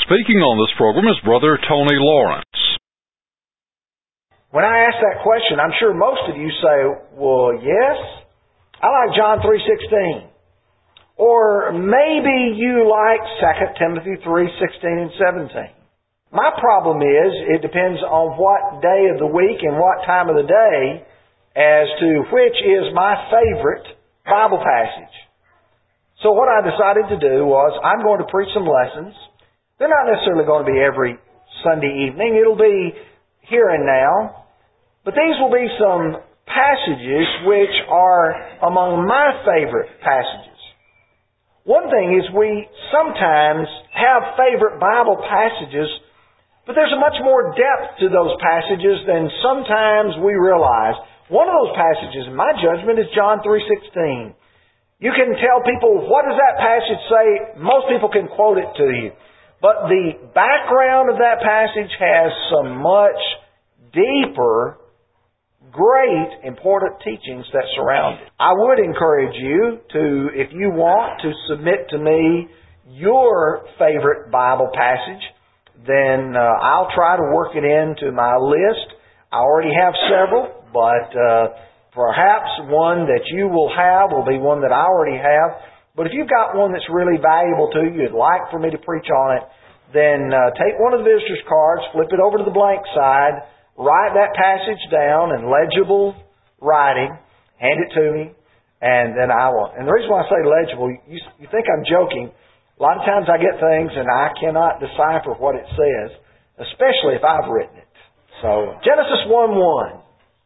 Speaking on this program is Brother Tony Lawrence. When I ask that question, I'm sure most of you say, well, yes, I like John 3:16. Or maybe you like 2 Timothy 3:16 and 17. My problem is, it depends on what day of the week and what time of the day as to which is my favorite Bible passage. So what I decided to do was, I'm going to preach some lessons. They're not necessarily going to be every Sunday evening. It'll be here and now. But these will be some passages which are among my favorite passages. One thing is, we sometimes have favorite Bible passages, but there's a much more depth to those passages than sometimes we realize. One of those passages, in my judgment, is John 3:16. You can tell people, what does that passage say? Most people can quote it to you. But the background of that passage has some much deeper, great, important teachings that surround it. I would encourage you to, if you want, to submit to me your favorite Bible passage. Then I'll try to work it into my list. I already have several, but perhaps one that you will have will be one that I already have. But if you've got one that's really valuable to you, you'd like for me to preach on it, then take one of the visitor's cards, flip it over to the blank side, write that passage down in legible writing, hand it to me, and then I will. And the reason why I say legible, you think I'm joking. A lot of times I get things and I cannot decipher what it says, especially if I've written it. So, Genesis 1:1.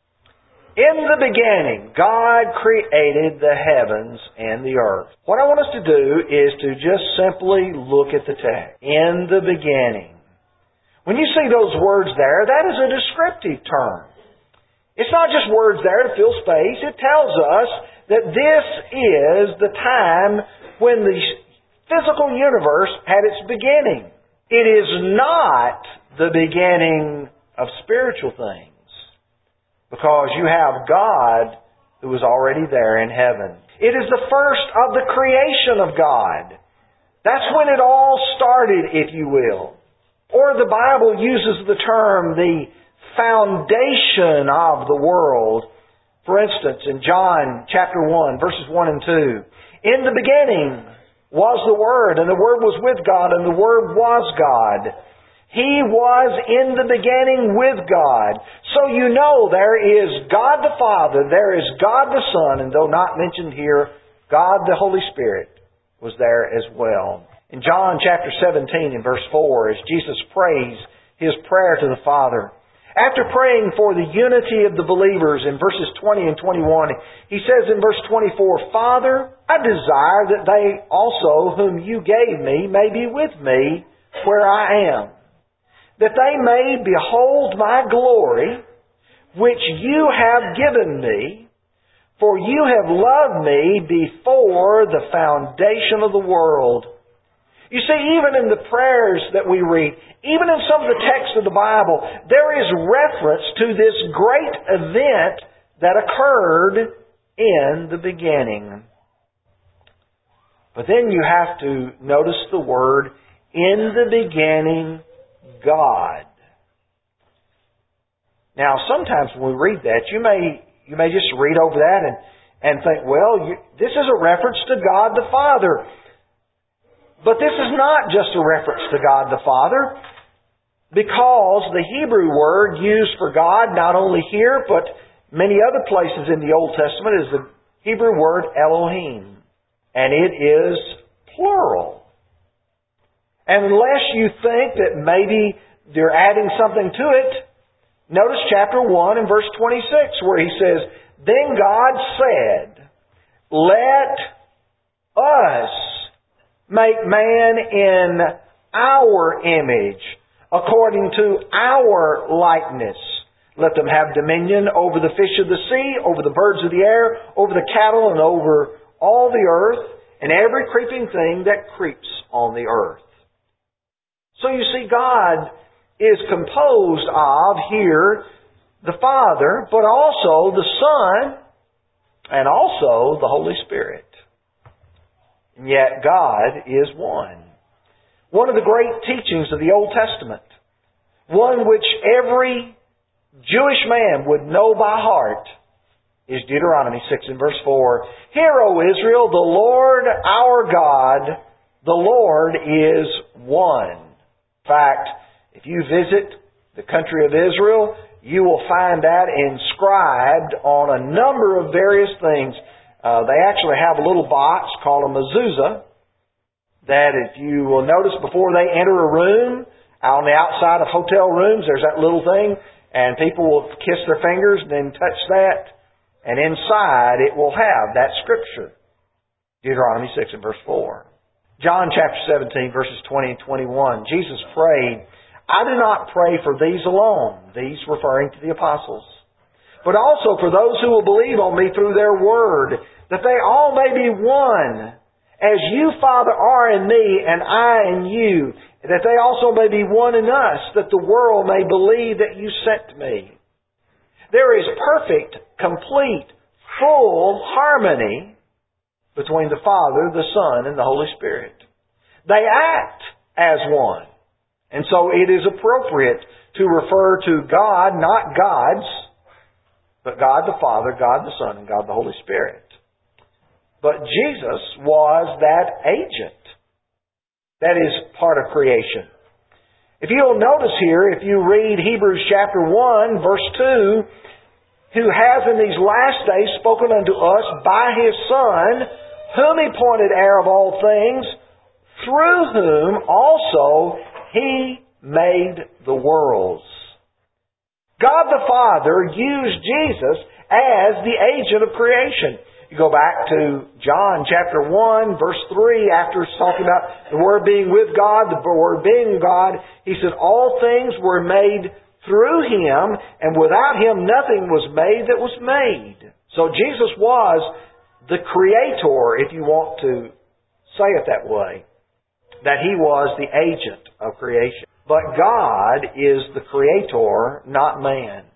In the beginning, God created the heavens and the earth. What I want us to do is to just simply look at the text. In the beginning. When you see those words there, that is a descriptive term. It's not just words there to fill space. It tells us that this is the time when the physical universe had its beginning. It is not the beginning of spiritual things, because you have God who was already there in heaven. It is the first of the creation of God. That's when it all started, if you will. Or the Bible uses the term, the foundation of the world. For instance, in John chapter 1, verses 1 and 2. In the beginning was the Word, and the Word was with God, and the Word was God. He was in the beginning with God. So you know there is God the Father, there is God the Son, and though not mentioned here, God the Holy Spirit was there as well. In John chapter 17 and verse 4, as Jesus prays His prayer to the Father, after praying for the unity of the believers in verses 20 and 21, He says in verse 24, Father, I desire that they also whom You gave Me may be with Me where I am, that they may behold My glory, which You have given Me, for You have loved Me before the foundation of the world. You see, even in the prayers that we read, even in some of the texts of the Bible, there is reference to this great event that occurred in the beginning. But then you have to notice the word, in the beginning, God. Now, sometimes when we read that, you may just read over that and think, well, this is a reference to God the Father. But this is not just a reference to God the Father, because the Hebrew word used for God, not only here, but many other places in the Old Testament, is the Hebrew word Elohim. And it is plural. And unless you think that maybe they're adding something to it, notice chapter 1 and verse 26, where He says, Then God said, Let us make man in our image, according to our likeness. Let them have dominion over the fish of the sea, over the birds of the air, over the cattle, and over all the earth, and every creeping thing that creeps on the earth. So you see, God is composed of here the Father, but also the Son, and also the Holy Spirit. And yet God is one. one of the great teachings of the Old Testament, one which every Jewish man would know by heart, is Deuteronomy 6 and verse 4. Hear, O Israel, the Lord our God, the Lord is one. In fact, if you visit the country of Israel, you will find that inscribed on a number of various things. They actually have a little box called a mezuzah that if you will notice before they enter a room, on the outside of hotel rooms, there's that little thing, and people will kiss their fingers and then touch that, and inside it will have that scripture. Deuteronomy 6 and verse 4. John chapter 17 verses 20 and 21. Jesus prayed, I do not pray for these alone, these referring to the apostles, but also for those who will believe on me through their word, that they all may be one, as you, Father, are in me and I in you, that they also may be one in us, that the world may believe that you sent me. There is perfect, complete, full harmony between the Father, the Son, and the Holy Spirit. They act as one. And so it is appropriate to refer to God, not gods, but God the Father, God the Son, and God the Holy Spirit. But Jesus was that agent. That is part of creation. If you'll notice here, if you read Hebrews chapter 1, verse 2, who has in these last days spoken unto us by His Son, whom He appointed heir of all things, through whom also He made the worlds. God the Father used Jesus as the agent of creation. You go back to John chapter 1, verse 3, after talking about the Word being with God, the Word being God, He said, all things were made through Him, and without Him nothing was made that was made. So Jesus was the Creator, if you want to say it that way. That He was the agent of creation. But God is the Creator, not man.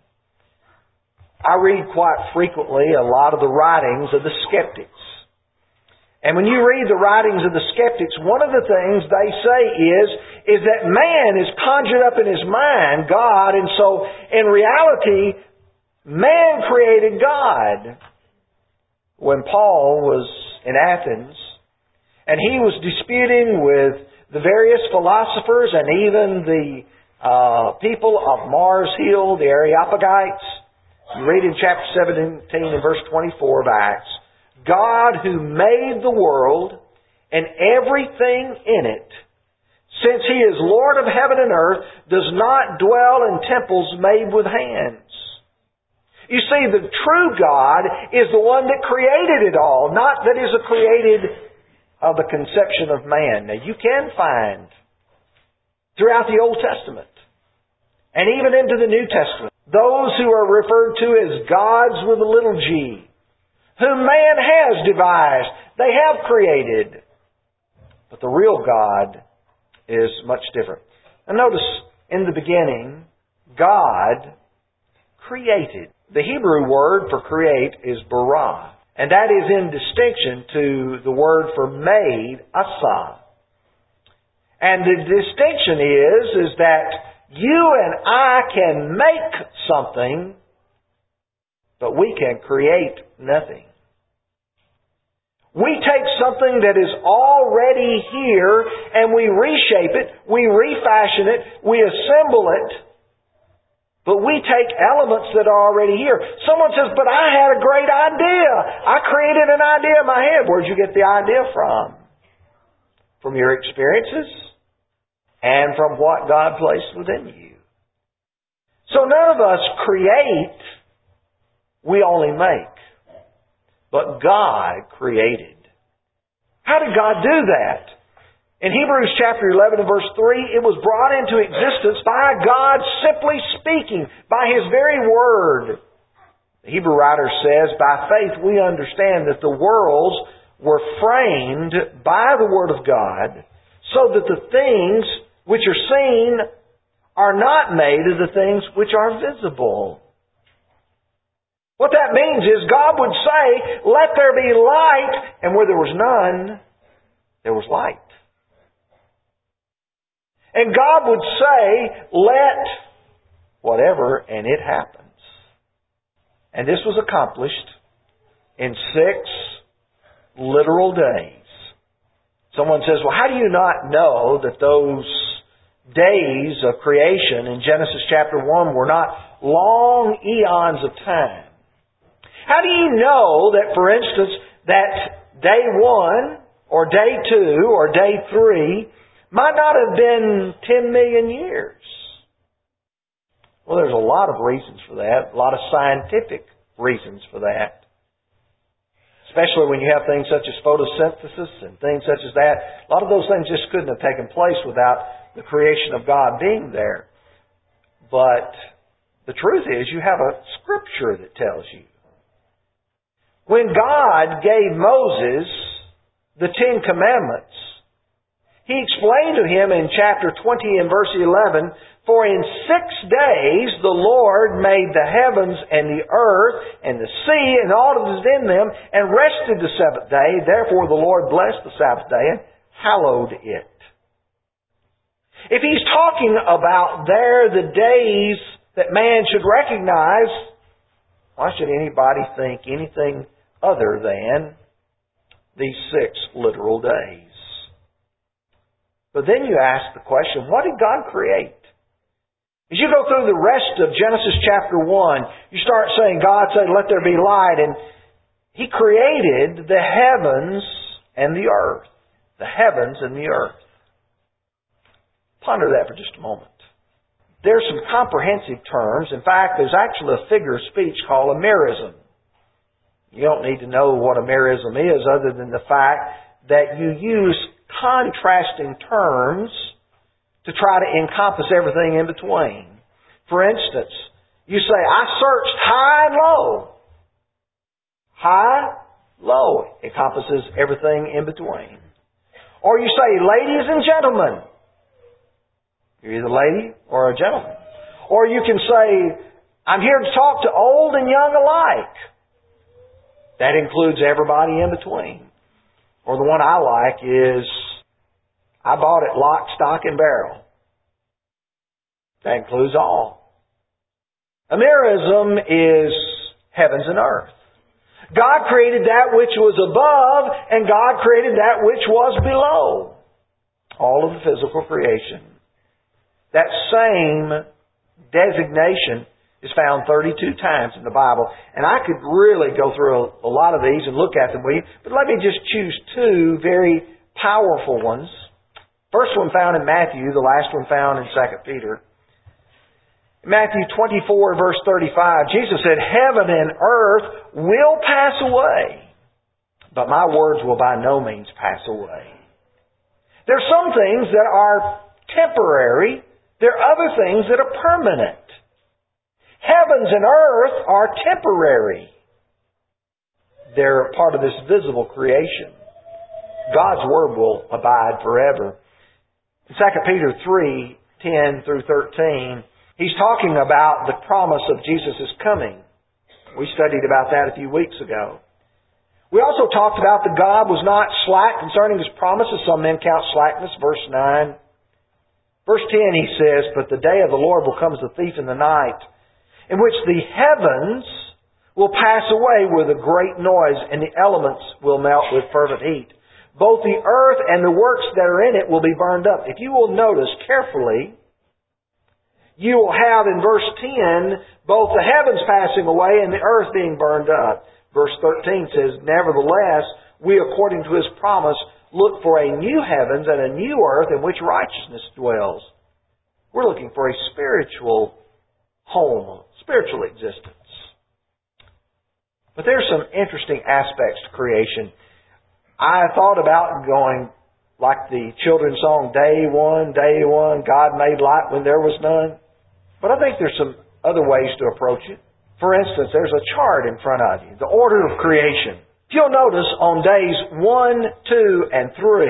I read quite frequently a lot of the writings of the skeptics. And when you read the writings of the skeptics, one of the things they say is that man is conjured up in his mind, God, and so in reality, man created God. When Paul was in Athens, and he was disputing with the various philosophers and even the people of Mars Hill, the Areopagites, you read in chapter 17 and verse 24 of Acts, God who made the world and everything in it, since He is Lord of heaven and earth, does not dwell in temples made with hands. You see, the true God is the one that created it all, not that is created of the conception of man. Now you can find throughout the Old Testament and even into the New Testament those who are referred to as gods with a little g, whom man has devised, they have created. But the real God is much different. And notice, in the beginning, God created. The Hebrew word for create is bara. And that is in distinction to the word for made, asa. And the distinction is that you and I can make something, but we can create nothing. We take something that is already here and we reshape it, we refashion it, we assemble it, but we take elements that are already here. Someone says, but I had a great idea. I created an idea in my head. Where'd you get the idea from? From your experiences and from what God placed within you. So none of us create, we only make. But God created. How did God do that? In Hebrews chapter 11 and verse 3, it was brought into existence by God simply speaking, by His very Word. The Hebrew writer says, by faith we understand that the worlds were framed by the Word of God, so that the things which are seen are not made of the things which are visible. What that means is God would say, let there be light, and where there was none, there was light. And God would say, let whatever, and it happens. And this was accomplished in 6 literal days. Someone says, well, how do you not know that those days of creation in Genesis chapter 1 were not long eons of time? How do you know that, for instance, that day 1 or day 2 or day 3 might not have been 10 million years? Well, there's a lot of reasons for that, a lot of scientific reasons for that. Especially when you have things such as photosynthesis and things such as that. A lot of those things just couldn't have taken place without the creation of God being there. But the truth is, you have a scripture that tells you. When God gave Moses the 10 Commandments, He explained to him in chapter 20 and verse 11, for in 6 days the Lord made the heavens and the earth and the sea and all that is in them, and rested the 7th day. Therefore the Lord blessed the Sabbath day and hallowed it. If He's talking about there the days that man should recognize, why should anybody think anything other than these 6 literal days? But then you ask the question, what did God create? As you go through the rest of Genesis chapter 1, you start saying, God said, let there be light. And He created the heavens and the earth. The heavens and the earth. Ponder that for just a moment. There's some comprehensive terms. In fact, there's actually a figure of speech called a merism. You don't need to know what a merism is other than the fact that you use contrasting terms to try to encompass everything in between. For instance, you say, I searched high and low. High, low encompasses everything in between. Or you say, ladies and gentlemen. You're either a lady or a gentleman. Or you can say, I'm here to talk to old and young alike. That includes everybody in between. Or the one I like is, I bought it lock, stock, and barrel. That includes all. A merism is heavens and earth. God created that which was above, and God created that which was below. All of the physical creation. That same designation is found 32 times in the Bible. And I could really go through a lot of these and look at them with you, but let me just choose 2 very powerful ones. First one found in Matthew, the last one found in 2 Peter. In Matthew 24, verse 35, Jesus said, heaven and earth will pass away, but my words will by no means pass away. There are some things that are temporary. There are other things that are permanent. Heavens and earth are temporary. They're part of this visible creation. God's Word will abide forever. In 2 Peter 3, 10 through 13, he's talking about the promise of Jesus' coming. We studied about that a few weeks ago. We also talked about that God was not slack concerning His promises. Some men count slackness. Verse 9. Verse 10 he says, but the day of the Lord will come as a thief in the night, in which the heavens will pass away with a great noise, and the elements will melt with fervent heat. Both the earth and the works that are in it will be burned up. If you will notice carefully, you will have in verse 10 both the heavens passing away and the earth being burned up. Verse 13 says, nevertheless, we according to His promise look for a new heavens and a new earth in which righteousness dwells. We're looking for a spiritual home, spiritual existence. But there's some interesting aspects to creation. I thought about going like the children's song, day one, God made light when there was none. But I think there's some other ways to approach it. For instance, there's a chart in front of you, the order of creation. If you'll notice, on days 1, 2, and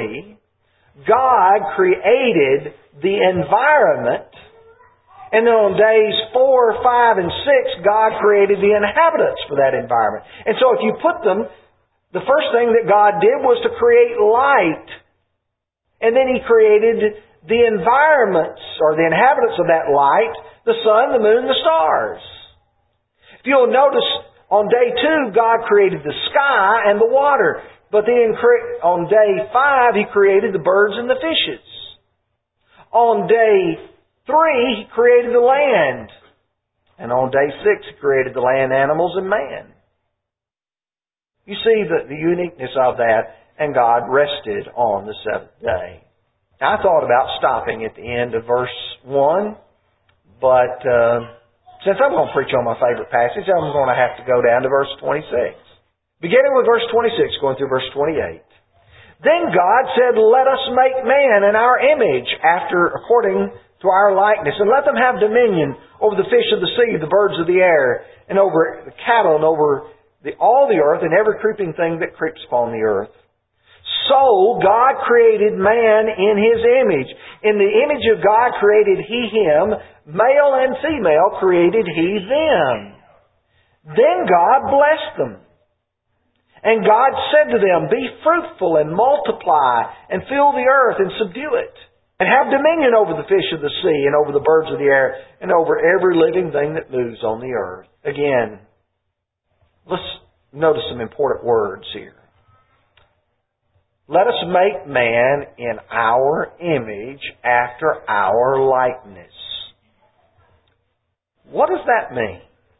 3, God created the environment. And then on days 4, 5, and 6, God created the inhabitants for that environment. And so if you put them, the first thing that God did was to create light. And then He created the environments or the inhabitants of that light, the sun, the moon, the stars. If you'll notice, on day 2, God created the sky and the water. But then on day 5, He created the birds and the fishes. On day 3, He created the land. And on day 6, He created the land animals and man. You see the uniqueness of that, and God rested on the 7th day. Now, I thought about stopping at the end of verse 1, but since I'm going to preach on my favorite passage, I'm going to have to go down to verse 26. Beginning with verse 26, going through verse 28. Then God said, "Let us make man in our image, according to our likeness, and let them have dominion over the fish of the sea, the birds of the air, and over the cattle, and over all the earth, and every creeping thing that creeps upon the earth." So God created man in His image. In the image of God created He him, male and female created He them. Then God blessed them. And God said to them, "Be fruitful and multiply, and fill the earth and subdue it, and have dominion over the fish of the sea, and over the birds of the air, and over every living thing that moves on the earth." Again, let's notice some important words here. Let us make man in our image, after our likeness. What does that mean?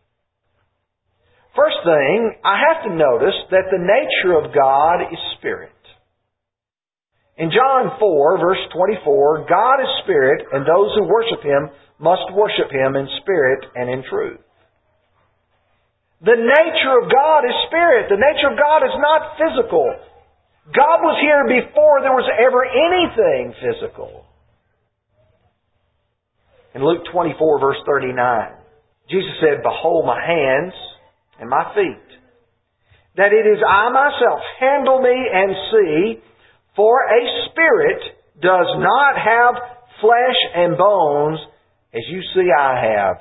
First thing, I have to notice that the nature of God is spirit. In John 4, verse 24, God is spirit, and those who worship Him must worship Him in spirit and in truth. The nature of God is spirit. The nature of God is not physical. God was here before there was ever anything physical. In Luke 24, verse 39, Jesus said, "Behold my hands and my feet, that it is I myself. Handle me and see, for a spirit does not have flesh and bones, as you see I have."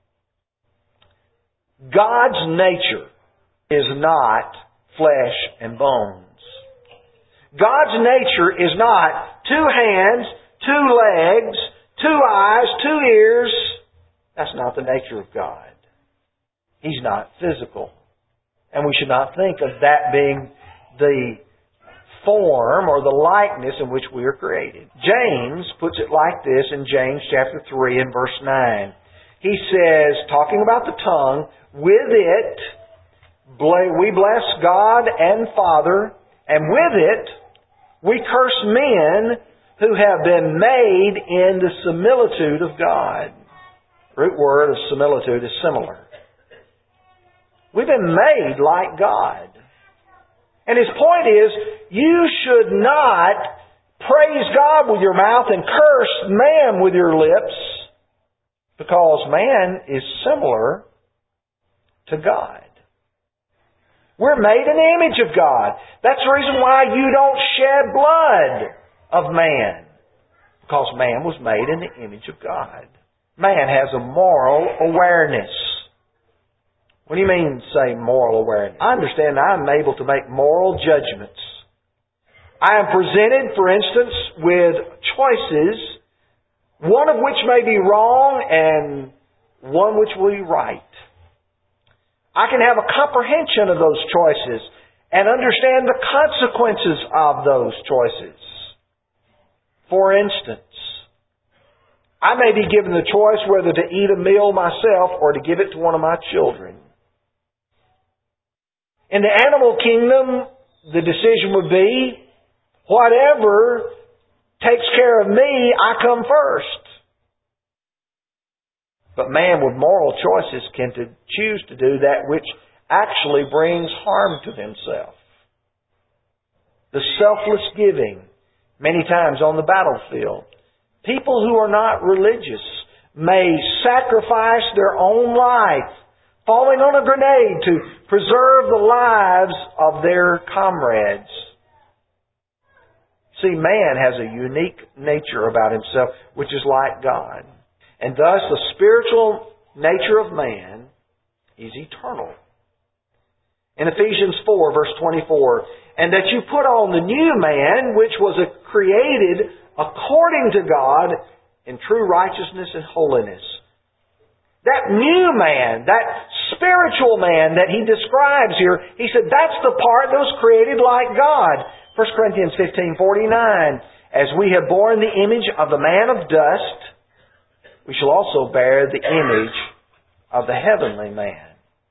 God's nature is not flesh and bones. God's nature is not 2 hands, 2 legs, 2 eyes, 2 ears. That's not the nature of God. He's not physical. And we should not think of that being the form or the likeness in which we are created. James puts it like this in James chapter 3 and verse 9. He says, talking about the tongue, "With it we bless God and Father, and with it we curse men who have been made in the similitude of God." Root word of similitude is similar. We've been made like God. And his point is, you should not praise God with your mouth and curse man with your lips, because man is similar to God. We're made in the image of God. That's the reason why you don't shed blood of man, because man was made in the image of God. Man has a moral awareness. What do you mean, say, moral awareness? I understand I'm able to make moral judgments. I am presented, for instance, with choices, one of which may be wrong and one which will be right. I can have a comprehension of those choices and understand the consequences of those choices. For instance, I may be given the choice whether to eat a meal myself or to give it to one of my children. In the animal kingdom, the decision would be, whatever takes care of me, I come first. But man with moral choices can choose to do that which actually brings harm to himself. The selfless giving, many times on the battlefield. People who are not religious may sacrifice their own life, falling on a grenade to preserve the lives of their comrades. See, man has a unique nature about himself, which is like God. And thus the spiritual nature of man is eternal. In Ephesians 4, verse 24, "And that you put on the new man, which was created according to God in true righteousness and holiness. That new man, that spiritual man that he describes here, he said that's the part that was created like God. 1 Corinthians 15:49. As we have borne the image of the man of dust, we shall also bear the image of the heavenly man.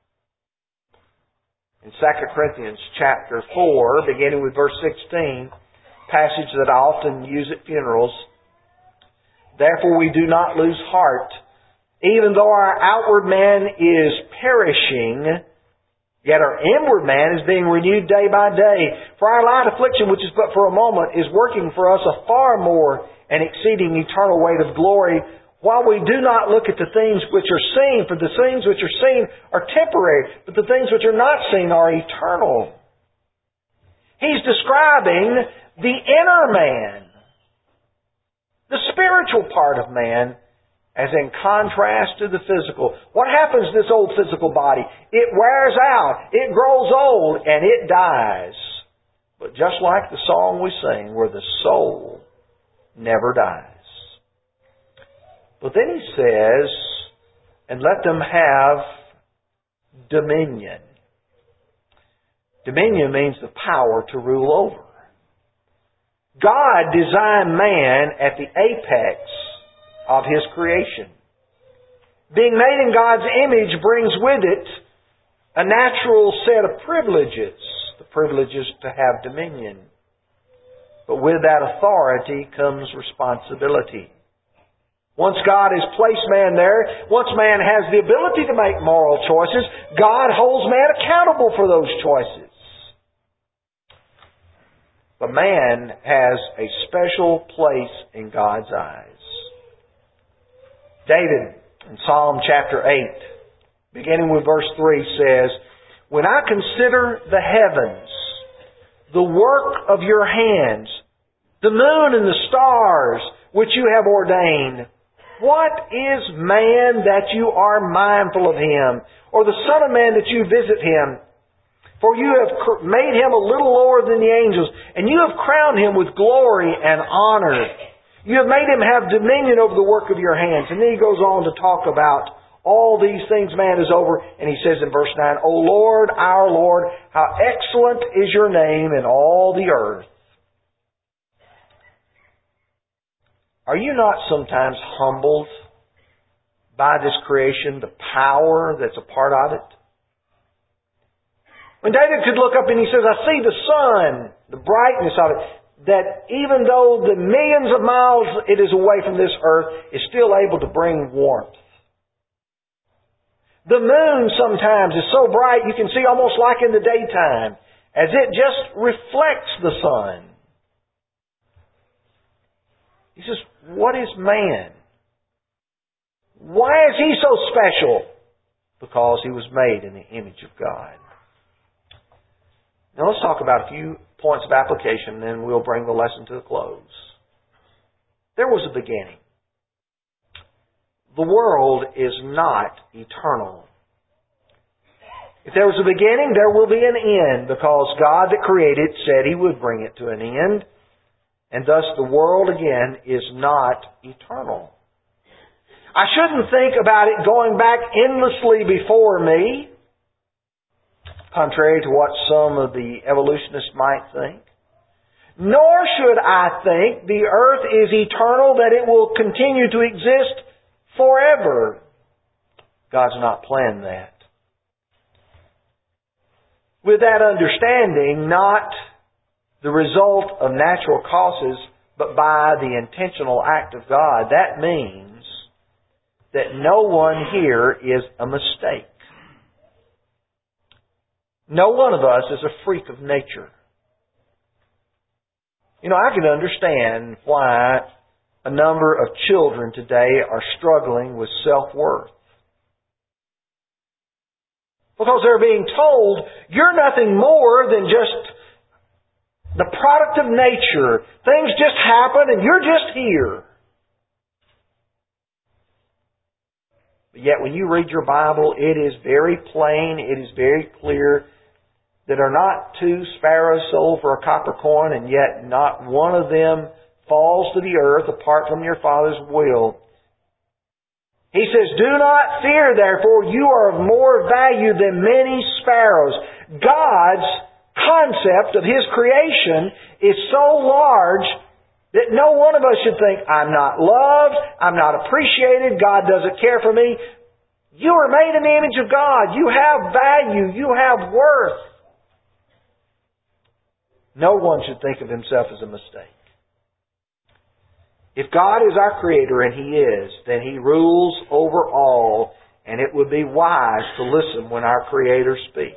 In 2 Corinthians chapter 4, beginning with verse 16, passage that I often use at funerals, therefore we do not lose heart, even though our outward man is perishing, yet our inward man is being renewed day by day. For our light affliction, which is but for a moment, is working for us a far more and exceeding eternal weight of glory, while we do not look at the things which are seen, for the things which are seen are temporary, but the things which are not seen are eternal. He's describing the inner man, the spiritual part of man, as in contrast to the physical. What happens to this old physical body? It wears out, it grows old, and it dies. But just like the song we sing, where the soul never dies. But then he says, and let them have dominion. Dominion means the power to rule over. God designed man at the apex of His creation. Being made in God's image brings with it a natural set of privileges. The privileges to have dominion. But with that authority comes responsibility. Once God has placed man there, once man has the ability to make moral choices, God holds man accountable for those choices. But man has a special place in God's eyes. David, in Psalm chapter 8, beginning with verse 3, says, "When I consider the heavens, the work of your hands, the moon and the stars which you have ordained, what is man that you are mindful of him, or the son of man that you visit him? For you have made him a little lower than the angels, and you have crowned him with glory and honor. You have made him have dominion over the work of your hands." And then he goes on to talk about all these things man is over, and he says in verse 9, "O Lord, our Lord, how excellent is your name in all the earth." Are you not sometimes humbled by this creation, the power that's a part of it? When David could look up and he says, "I see the sun, the brightness of it, that even though the millions of miles it is away from this earth, is still able to bring warmth. The moon sometimes is so bright you can see almost like in the daytime, as it just reflects the sun." He says, what is man? Why is he so special? Because he was made in the image of God. Now let's talk about a few points of application, and then we'll bring the lesson to a close. There was a beginning. The world is not eternal. If there was a beginning, there will be an end, because God that created said He would bring it to an end. And thus the world, again, is not eternal. I shouldn't think about it going back endlessly before me, contrary to what some of the evolutionists might think. Nor should I think the earth is eternal, that it will continue to exist forever. God's not planned that. With that understanding, not the result of natural causes, but by the intentional act of God, that means that no one here is a mistake. No one of us is a freak of nature. You know, I can understand why a number of children today are struggling with self-worth. Because they're being told, you're nothing more than just the product of nature. Things just happen and you're just here. But yet when you read your Bible, it is very plain, it is very clear that are not two sparrows sold for a copper coin, and yet not one of them falls to the earth apart from your Father's will. He says, do not fear, therefore, you are of more value than many sparrows. God's concept of His creation is so large that no one of us should think, I'm not loved, I'm not appreciated, God doesn't care for me. You are made in the image of God. You have value. You have worth. No one should think of himself as a mistake. If God is our Creator, and He is, then He rules over all, and it would be wise to listen when our Creator speaks.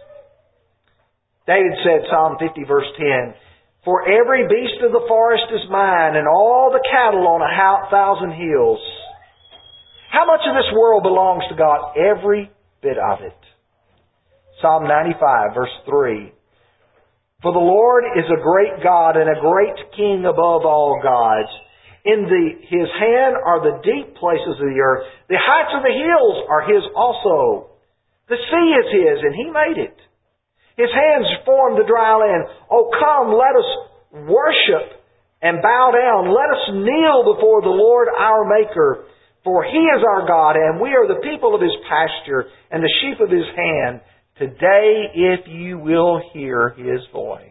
David said, Psalm 50 verse 10, for every beast of the forest is mine, and all the cattle on 1,000 hills. How much of this world belongs to God? Every bit of it. Psalm 95 verse 3, for the Lord is a great God and a great King above all gods. In His hand are the deep places of the earth. The heights of the hills are His also. The sea is His, and He made it. His hands formed the dry land. Oh, come, let us worship and bow down. Let us kneel before the Lord our Maker. For He is our God, and we are the people of His pasture and the sheep of His hand. Today, if you will hear His voice.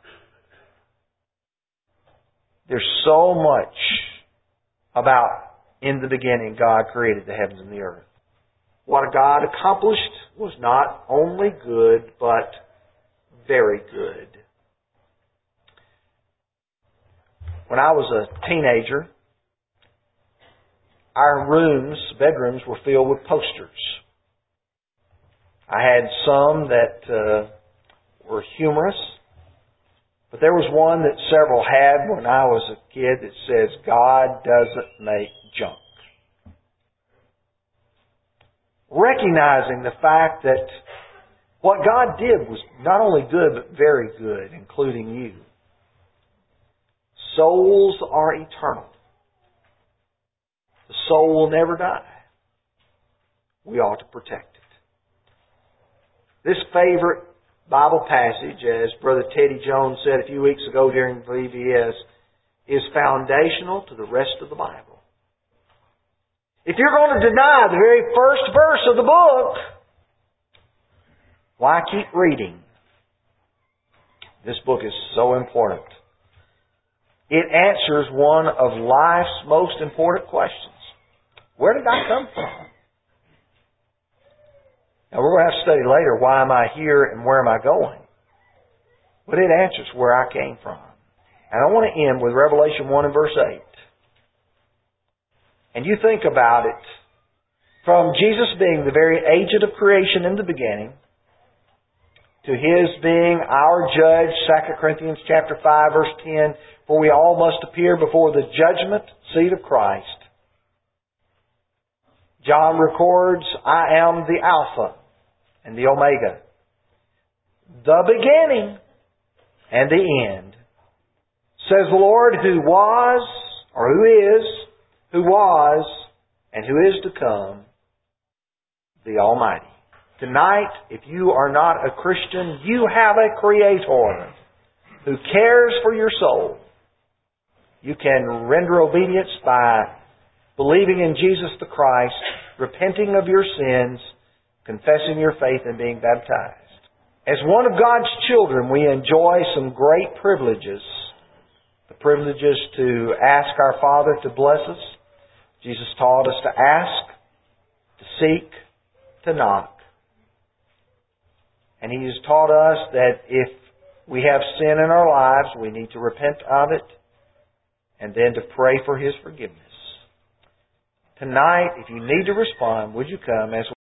There's so much about, in the beginning, God created the heavens and the earth. What God accomplished was not only good, but very good. When I was a teenager, our bedrooms were filled with posters. I had some that were humorous, but there was one that several had when I was a kid that says, God doesn't make junk. Recognizing the fact that what God did was not only good, but very good, including you. Souls are eternal. The soul will never die. We ought to protect it. This favorite Bible passage, as Brother Teddy Jones said a few weeks ago during VBS, is foundational to the rest of the Bible. If you're going to deny the very first verse of the book, why keep reading? This book is so important. It answers one of life's most important questions. Where did I come from? Now, we're going to have to study later, why am I here and where am I going? But it answers where I came from. And I want to end with Revelation 1 and verse 8. And you think about it, from Jesus being the very agent of creation in the beginning, to His being our judge, 2 Corinthians chapter 5, verse 10, for we all must appear before the judgment seat of Christ. John records, I am the Alpha and the Omega, the beginning and the end, says the Lord, who was, or who is, who was, and who is to come, the Almighty. Tonight, if you are not a Christian, you have a Creator who cares for your soul. You can render obedience by believing in Jesus the Christ, repenting of your sins, confessing your faith, and being baptized. As one of God's children, we enjoy some great privileges. The privileges to ask our Father to bless us. Jesus taught us to ask, to seek, to knock. And He has taught us that if we have sin in our lives, we need to repent of it and then to pray for His forgiveness. Tonight, if you need to respond, would you come as